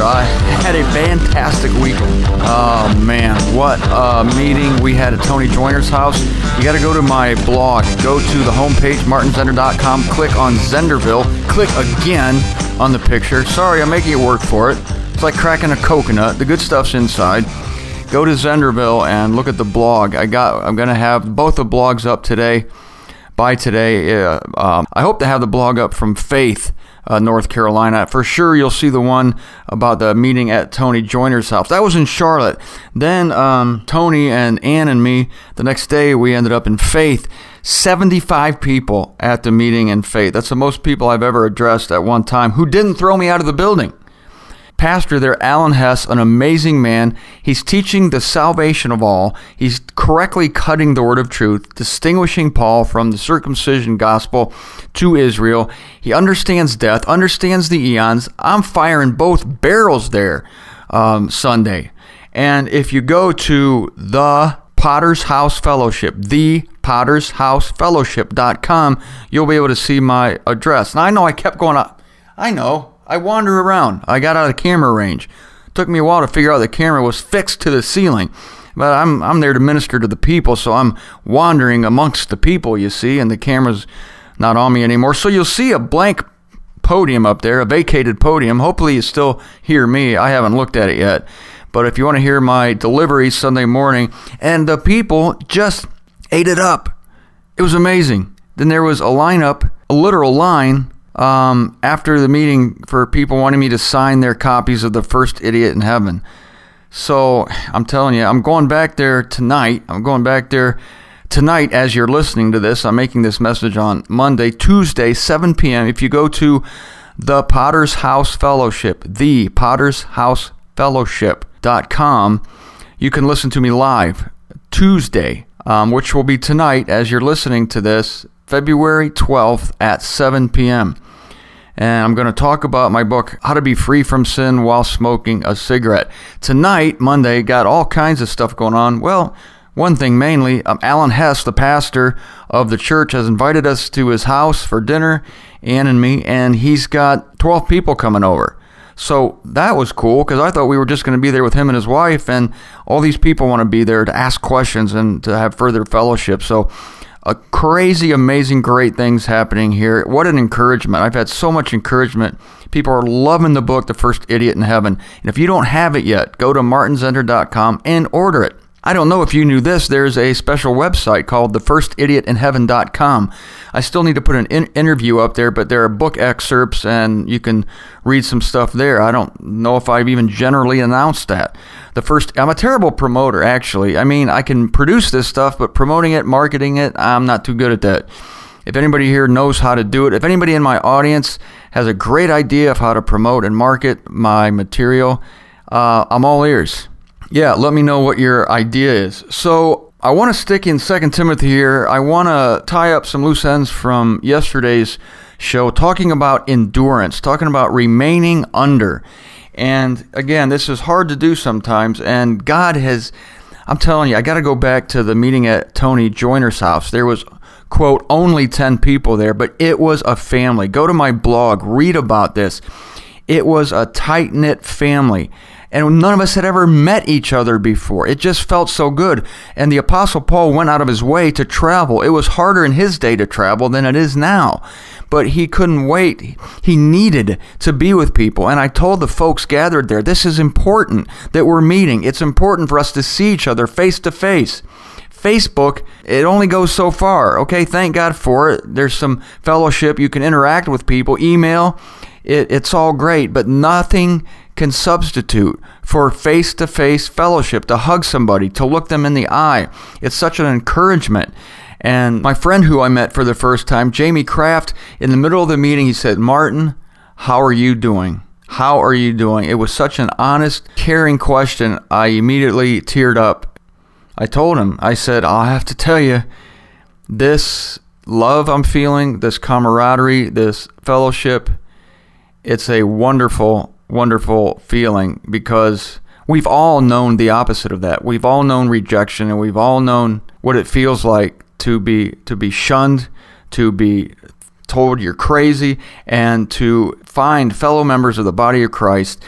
Pastor. I had a fantastic week. Oh, man, what a meeting we had at Tony Joyner's house. You got to go to my blog. Go to the homepage, martinzender.com, click on Zenderville, click again on the picture. Sorry, I'm making it work for it. It's like cracking a coconut. The good stuff's inside. Go to Zenderville and look at the blog. I'm going to have both the blogs up today. By today, I hope to have the blog up from Faith, North Carolina. For sure, you'll see the one about the meeting at Tony Joyner's house. That was in Charlotte. Then Tony and Ann and me, the next day, we ended up in Faith. 75 people at the meeting in Faith. That's the most people I've ever addressed at one time who didn't throw me out of the building. Pastor there, Alan Hess, an amazing man. He's teaching the salvation of all. He's correctly cutting the word of truth, distinguishing Paul from the circumcision gospel to Israel. He understands death, understands the eons. I'm firing both barrels there Sunday. And if you go to the Potter's House Fellowship, thepottershousefellowship.com, you'll be able to see my address. Now, I know I kept going up. I wander around. I got out of the camera range. Took me a while to figure out the camera was fixed to the ceiling. But I'm there to minister to the people, so I'm wandering amongst the people, you see, and the camera's not on me anymore. So you'll see a blank podium up there, a vacated podium. Hopefully you still hear me. I haven't looked at it yet. But if you want to hear my delivery Sunday morning, and the people just ate it up. It was amazing. Then there was a lineup, a literal line, after the meeting for people wanting me to sign their copies of The First Idiot in Heaven. So I'm telling you, I'm going back there tonight. As you're listening to this. I'm making this message on Monday, Tuesday, 7 p.m. If you go to the Potter's House Fellowship, thepottershousefellowship.com, you can listen to me live Tuesday, which will be tonight as you're listening to this, February 12th at 7 p.m. And I'm going to talk about my book, How to Be Free from Sin While Smoking a Cigarette. Tonight, Monday, got all kinds of stuff going on. Well, one thing mainly, Alan Hess, the pastor of the church, has invited us to his house for dinner, Ann and me, and he's got 12 people coming over. So that was cool because I thought we were just going to be there with him and his wife, and all these people want to be there to ask questions and to have further fellowship. So crazy, amazing, great things happening here. What an encouragement. I've had so much encouragement. People are loving the book, The First Idiot in Heaven. And if you don't have it yet, go to martinzender.com and order it. I don't know if you knew this. There's a special website called thefirstidiotinheaven.com. I still need to put an interview up there, but there are book excerpts, and you can read some stuff there. I don't know if I've even generally announced that. I'm a terrible promoter, actually. I mean, I can produce this stuff, but promoting it, marketing it, I'm not too good at that. If anybody here knows how to do it, if anybody in my audience has a great idea of how to promote and market my material, I'm all ears. Yeah, let me know what your idea is. So I want to stick in 2 Timothy here. I want to tie up some loose ends from yesterday's show, talking about endurance, talking about remaining under. And again, this is hard to do sometimes. And God has, I'm telling you, I got to go back to the meeting at Tony Joyner's house. There was, quote, only 10 people there, but it was a family. Go to my blog, read about this. It was a tight-knit family. And none of us had ever met each other before. It just felt so good. And the Apostle Paul went out of his way to travel. It was harder in his day to travel than it is now. But he couldn't wait. He needed to be with people. And I told the folks gathered there, this is important that we're meeting. It's important for us to see each other face to face. Facebook, it only goes so far. Okay, thank God for it. There's some fellowship. You can interact with people. Email, it's all great, but nothing can substitute for face-to-face fellowship, to hug somebody, to look them in the eye. It's such an encouragement. And my friend who I met for the first time, Jamie Kraft, in the middle of the meeting, he said, "Martin, how are you doing? How are you doing?" It was such an honest, caring question. I immediately teared up. I told him, I said, "I'll have to tell you, this love I'm feeling, this camaraderie, this fellowship, it's a wonderful, wonderful feeling, because we've all known the opposite of that. We've all known rejection, and we've all known what it feels like to be shunned, to be told you're crazy, and to find fellow members of the body of Christ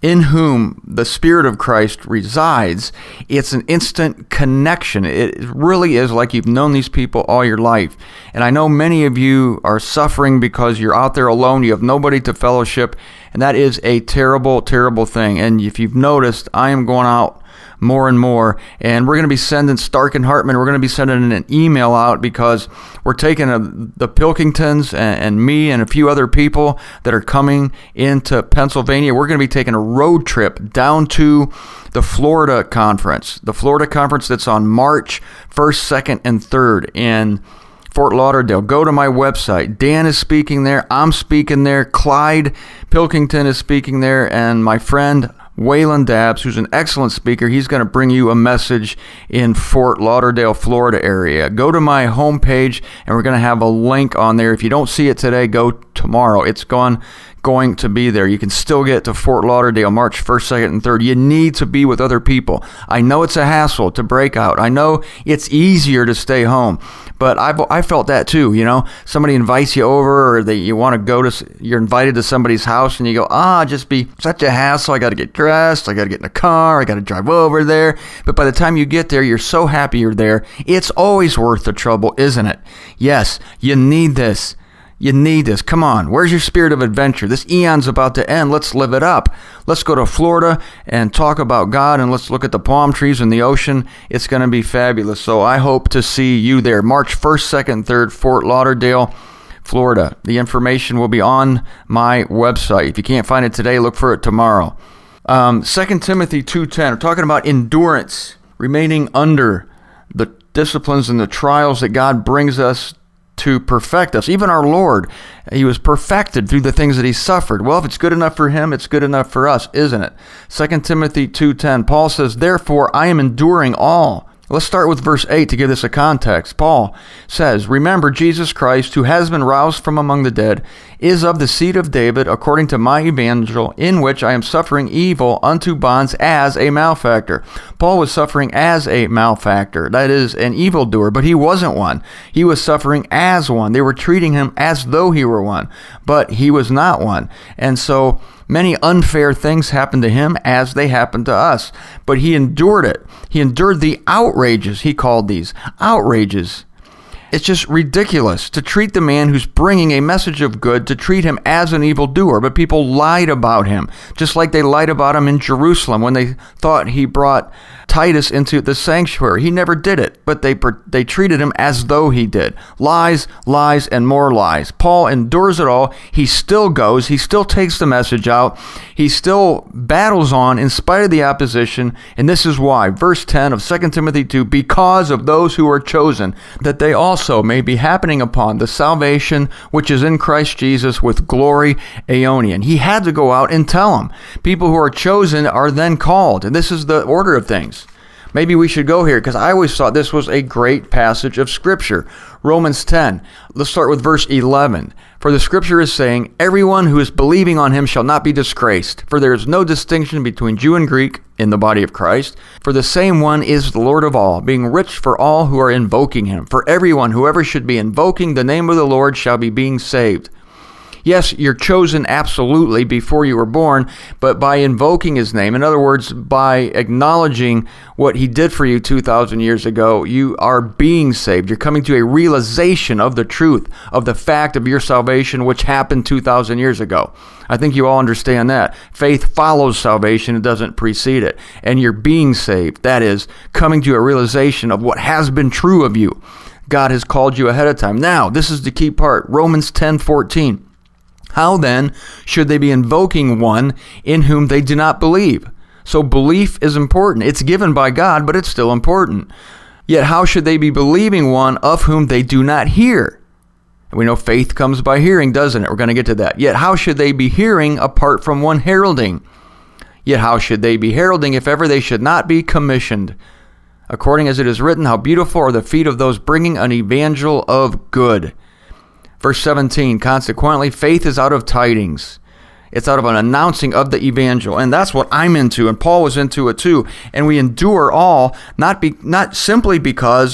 in whom the Spirit of Christ resides, it's an instant connection. It really is like you've known these people all your life. And I know many of you are suffering because you're out there alone. You have nobody to fellowship, and that is a terrible, terrible thing. And if you've noticed, I am going out more and more, and we're going to be sending Stark and Hartman, we're going to be sending an email out because we're taking the Pilkingtons and me and a few other people that are coming into Pennsylvania. We're going to be taking a road trip down to the Florida conference that's on March 1st, 2nd, and 3rd in Fort Lauderdale. Go to my website. Dan is speaking there. I'm speaking there. Clyde Pilkington is speaking there, and my friend Waylon Dabbs, who's an excellent speaker, he's going to bring you a message in Fort Lauderdale, Florida area. Go to my homepage, and we're going to have a link on there. If you don't see it today, go tomorrow. It's going to be there. You can still get to Fort Lauderdale March 1st, 2nd, and 3rd. You need to be with other people. I know it's a hassle to break out. I know it's easier to stay home, but I felt that too. You know, somebody invites you over, or you want to go to, you're invited to somebody's house, and you go, just be such a hassle. I got to get dressed. I got to get in a car. I got to drive over there. But by the time you get there, you're so happy you're there. It's always worth the trouble, isn't it? Yes, you need this. You need this. Come on. Where's your spirit of adventure? This eon's about to end. Let's live it up. Let's go to Florida and talk about God, and let's look at the palm trees and the ocean. It's going to be fabulous. So I hope to see you there. March 1st, 2nd, 3rd, Fort Lauderdale, Florida. The information will be on my website. If you can't find it today, look for it tomorrow. 2 Timothy 2:10. We're talking about endurance, remaining under the disciplines and the trials that God brings us to perfect us. Even our Lord, he was perfected through the things that he suffered. Well, if it's good enough for him, it's good enough for us, isn't it? 2 Timothy 2:10, Paul says, "Therefore I am enduring all." Let's start with verse 8 to give this a context. Paul says, "Remember Jesus Christ, who has been roused from among the dead, is of the seed of David, according to my evangel, in which I am suffering evil unto bonds as a malefactor." Paul was suffering as a malefactor, that is, an evildoer, but he wasn't one. He was suffering as one. They were treating him as though he were one, but he was not one. And so many unfair things happened to him as they happened to us, but he endured it. He endured the outrages, he called these outrages. It's just ridiculous to treat the man who's bringing a message of good, to treat him as an evildoer. But people lied about him, just like they lied about him in Jerusalem when they thought he brought Titus into the sanctuary. He never did it, but they treated him as though he did. Lies, lies, and more lies. Paul endures it all. He still goes. He still takes the message out. He still battles on in spite of the opposition. And this is why. Verse 10 of 2 Timothy 2, "Because of those who are chosen, that they also may be happening upon the salvation which is in Christ Jesus with glory aeonian." He had to go out and tell them. People who are chosen are then called. And this is the order of things. Maybe we should go here because I always thought this was a great passage of Scripture. Romans 10. Let's start with verse 11. "For the Scripture is saying, everyone who is believing on him shall not be disgraced. For there is no distinction between Jew and Greek in the body of Christ. For the same one is the Lord of all, being rich for all who are invoking him. For everyone, whoever should be invoking the name of the Lord, shall be being saved." Yes, you're chosen absolutely before you were born, but by invoking his name, in other words, by acknowledging what he did for you 2,000 years ago, you are being saved. You're coming to a realization of the truth, of the fact of your salvation, which happened 2,000 years ago. I think you all understand that. Faith follows salvation. It doesn't precede it. And you're being saved. That is, coming to a realization of what has been true of you. God has called you ahead of time. Now, this is the key part. Romans 10:14. "How then should they be invoking one in whom they do not believe?" So belief is important. It's given by God, but it's still important. "Yet how should they be believing one of whom they do not hear?" And we know faith comes by hearing, doesn't it? We're going to get to that. "Yet how should they be hearing apart from one heralding? Yet how should they be heralding if ever they should not be commissioned? According as it is written, how beautiful are the feet of those bringing an evangel of good." Verse 17, "Consequently, faith is out of tidings." It's out of an announcing of the evangel. And that's what I'm into, and Paul was into it too. And we endure all, not simply because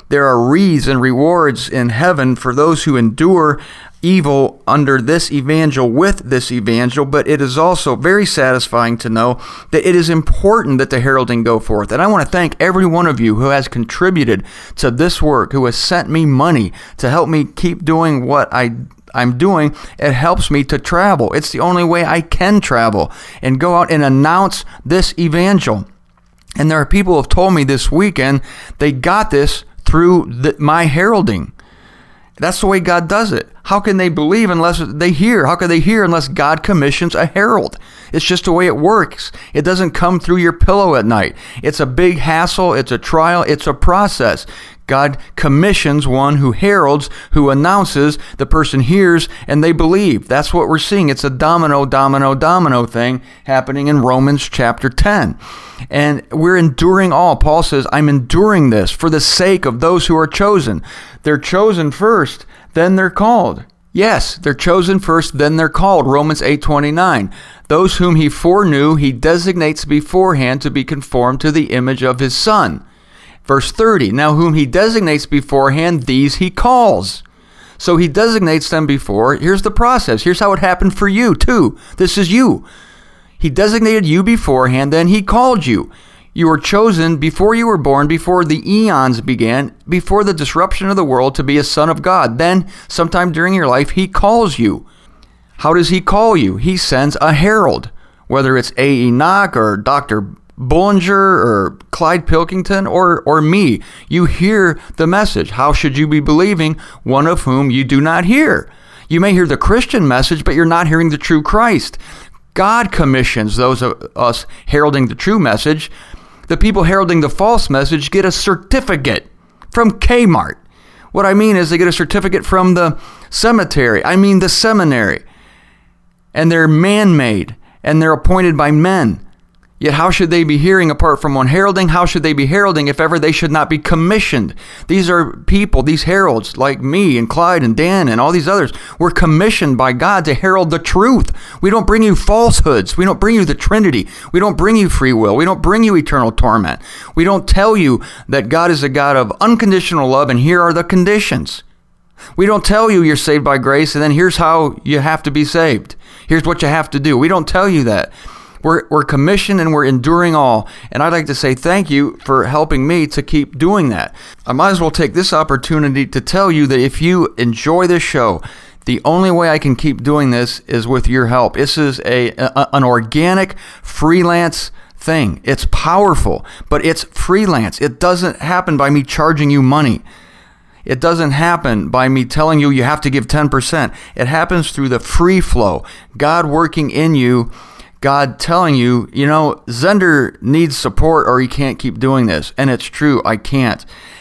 there are wreaths and rewards in heaven for those who endure evil under this evangel with this evangel, but it is also very satisfying to know that it is important that the heralding go forth. And I want to thank every one of you who has contributed to this work, who has sent me money to help me keep doing what I'm doing. It helps me to travel. It's the only way I can travel and go out and announce this evangel. And there are people who have told me this weekend they got this through my heralding. That's the way God does it. How can they believe unless they hear? How can they hear unless God commissions a herald? It's just the way it works. It doesn't come through your pillow at night. It's a big hassle. It's a trial. It's a process. God commissions one who heralds, who announces, the person hears, and they believe. That's what we're seeing. It's a domino thing happening in Romans chapter 10. And we're enduring all. Paul says, I'm enduring this for the sake of those who are chosen. They're chosen first, then they're called. Yes, they're chosen first, then they're called. Romans 8:29. Those whom he foreknew, he designates beforehand to be conformed to the image of his Son. Verse 30, now whom he designates beforehand, these he calls. So he designates them before. Here's the process. Here's how it happened for you too. This is you. He designated you beforehand, then he called you. You were chosen before you were born, before the eons began, before the disruption of the world to be a son of God. Then, sometime during your life, he calls you. How does he call you? He sends a herald, whether it's A. Enoch or Dr. Bullinger or Clyde Pilkington or me. You hear the message. How should you be believing one of whom you do not hear? You may hear the Christian message, but you're not hearing the true Christ. God commissions those of us heralding the true message. The people heralding the false message get a certificate from Kmart. What I mean is they get a certificate from the cemetery. I mean the seminary. And they're man-made, and they're appointed by men. Yet how should they be hearing apart from one heralding? How should they be heralding if ever they should not be commissioned? These are people, these heralds like me and Clyde and Dan and all these others. We're commissioned by God to herald the truth. We don't bring you falsehoods. We don't bring you the Trinity. We don't bring you free will. We don't bring you eternal torment. We don't tell you that God is a God of unconditional love and here are the conditions. We don't tell you you're saved by grace and then here's how you have to be saved. Here's what you have to do. We don't tell you that. We're commissioned and we're enduring all. And I'd like to say thank you for helping me to keep doing that. I might as well take this opportunity to tell you that if you enjoy this show, the only way I can keep doing this is with your help. This is an organic freelance thing. It's powerful, but it's freelance. It doesn't happen by me charging you money. It doesn't happen by me telling you have to give 10%. It happens through the free flow. God working in you. God telling you, Zender needs support or he can't keep doing this. And it's true, I can't.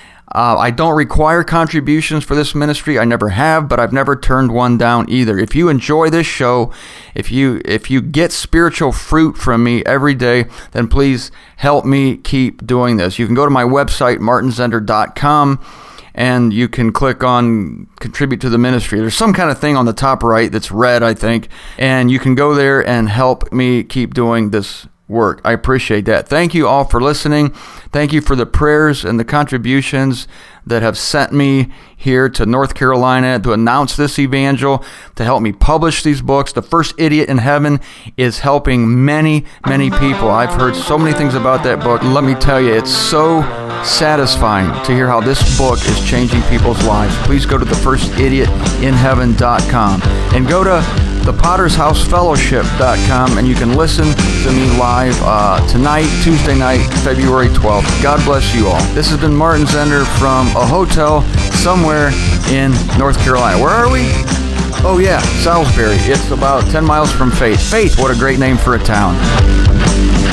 I don't require contributions for this ministry. I never have, but I've never turned one down either. If you enjoy this show, if you get spiritual fruit from me every day, then please help me keep doing this. You can go to my website, martinzender.com. And you can click on contribute to the ministry. There's some kind of thing on the top right that's red, I think. And you can go there and help me keep doing this work. I appreciate that. Thank you all for listening. Thank you for the prayers and the contributions that have sent me here to North Carolina to announce this evangel, to help me publish these books. The First Idiot in Heaven is helping many, many people. I've heard so many things about that book. Let me tell you, it's so satisfying to hear how this book is changing people's lives. Please go to thefirstidiotinheaven.com and go to thepottershousefellowship.com and you can listen to me live tonight, Tuesday night, February 12th. God bless you all. This has been Martin Zender from a hotel somewhere in North Carolina. Where are we? Oh yeah, Salisbury. It's about 10 miles from Faith. Faith, what a great name for a town.